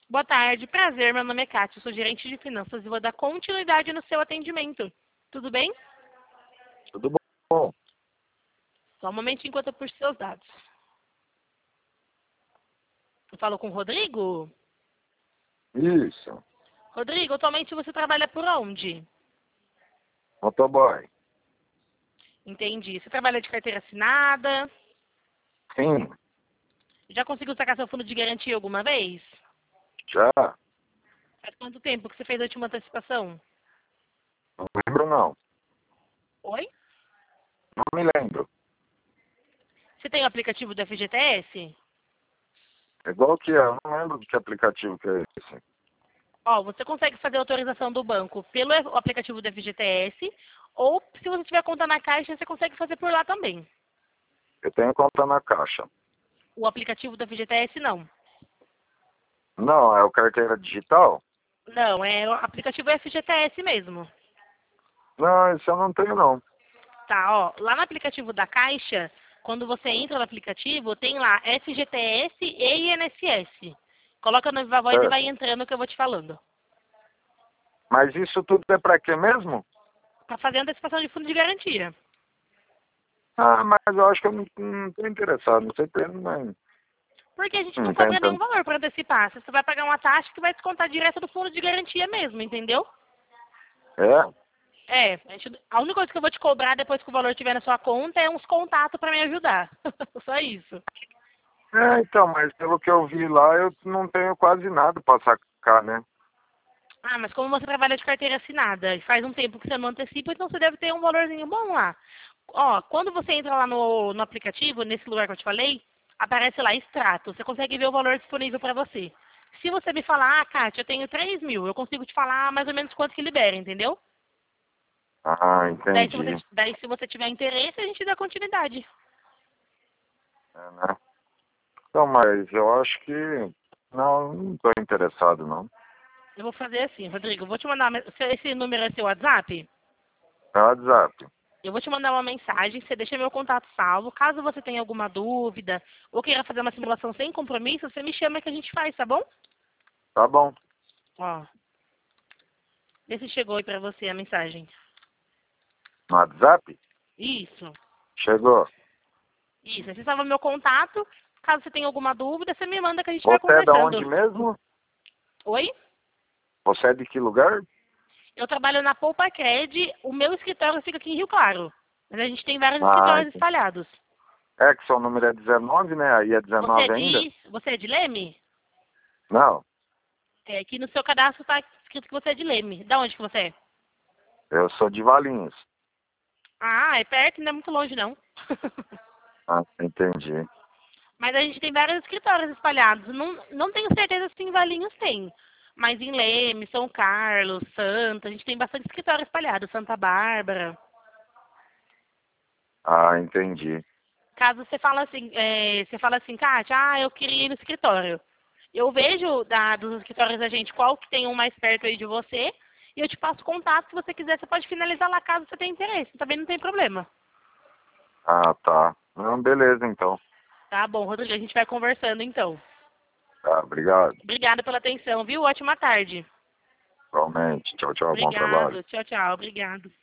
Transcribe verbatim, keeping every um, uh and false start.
Boa tarde, prazer, meu nome é Kátia, eu sou gerente de finanças e vou dar continuidade no seu atendimento. Tudo bem? Tudo bom? Só um momentinho enquanto eu puxo seus dados. Eu falo com o Rodrigo? Isso. Rodrigo, atualmente você trabalha por onde? Motoboy. Entendi. Você trabalha de carteira assinada? Sim, Já conseguiu sacar seu fundo de garantia alguma vez? já. Faz quanto tempo que você fez a última antecipação? Não lembro, não. Oi? Não me lembro. Você tem o aplicativo do F G T S? É igual que é. Eu não lembro de que aplicativo que é esse. Ó, você consegue fazer a autorização do banco pelo e- o aplicativo do F G T S, ou se você tiver conta na Caixa, você consegue fazer por lá também. Eu tenho conta na Caixa. O aplicativo do F G T S não. Não, é o carteira digital? Não, é o aplicativo F G T S mesmo. Não, esse eu não tenho, não. Tá, ó, lá no aplicativo da Caixa, quando você entra no aplicativo, tem lá F G T S e I N S S. Coloca no Viva Voz e vai Certo. entrando que eu vou te falando. Mas isso tudo é pra quê mesmo? Pra fazer antecipação de fundo de garantia. Ah, mas eu acho que eu não, não tô interessado. Não sei por que, mas Porque a gente não não tem cobra nenhum tanto. valor para antecipar. Você só vai pagar uma taxa que vai descontar direto do fundo de garantia mesmo, entendeu? É? É, a, gente- a única coisa que eu vou te cobrar depois que o valor estiver na sua conta é uns contatos para me ajudar. Só isso. É, então, mas pelo que eu vi lá, eu não tenho quase nada pra sacar, né? Ah, mas como você trabalha de carteira assinada e faz um tempo que você não antecipa, então você deve ter um valorzinho bom lá. Ó, quando você entra lá no, no aplicativo, nesse lugar que eu te falei, aparece lá extrato. Você consegue ver o valor disponível para você. Se você me falar, ah, Kátia, eu tenho três mil, eu consigo te falar mais ou menos quanto que libera, entendeu? Ah, Daí se, você, entendi. daí, se você tiver interesse, a gente dá continuidade. É, né? Então, mas eu acho que não, não estou interessado, não. Eu vou fazer assim, Rodrigo, eu vou te mandar, uma- se esse número é seu WhatsApp? É o WhatsApp. Eu vou te mandar uma mensagem, você deixa meu contato salvo. Caso você tenha alguma dúvida ou queira fazer uma simulação sem compromisso, você me chama que a gente faz, tá bom? Tá bom. Ó, vê se chegou aí pra você a mensagem. No WhatsApp? Isso, Chegou. isso. Aí você salva meu contato. Caso você tenha alguma dúvida, você me manda que a gente vai Você é da onde conversando. mesmo? Oi? Você é de que lugar? Eu trabalho na Poupa Cred, o meu escritório fica aqui em Rio Claro. Mas a gente tem vários Ah, escritórios entendi. espalhados. É que seu número é dezenove, né? Aí é Você é dezenove ainda? de. Você é de Leme? Não, É, aqui no seu cadastro tá escrito que você é de Leme. Da onde que você é? eu sou de Valinhos. Ah, é perto, não é muito longe não. Ah, entendi. Mas a gente tem vários escritórios espalhados. Não, não tenho certeza se em Valinhos tem. Mas em Leme, São Carlos, Santa, a gente tem bastante escritório espalhado. Santa Bárbara. Ah, entendi. Caso você fala assim, é, você fala assim, Kátia, ah, eu queria ir no escritório. Eu vejo da, dos escritórios da gente qual que tem um mais perto aí de você e eu te passo contato. Se você quiser, você pode finalizar lá caso você tenha interesse. Também não tem problema. Ah, tá. Não, beleza, então. Tá bom, Rodrigo, a gente vai conversando então. Tá, obrigado. Obrigada pela atenção, viu? Ótima tarde. Igualmente. Tchau, tchau. Bom trabalho. Obrigado. Tchau, tchau. Obrigado.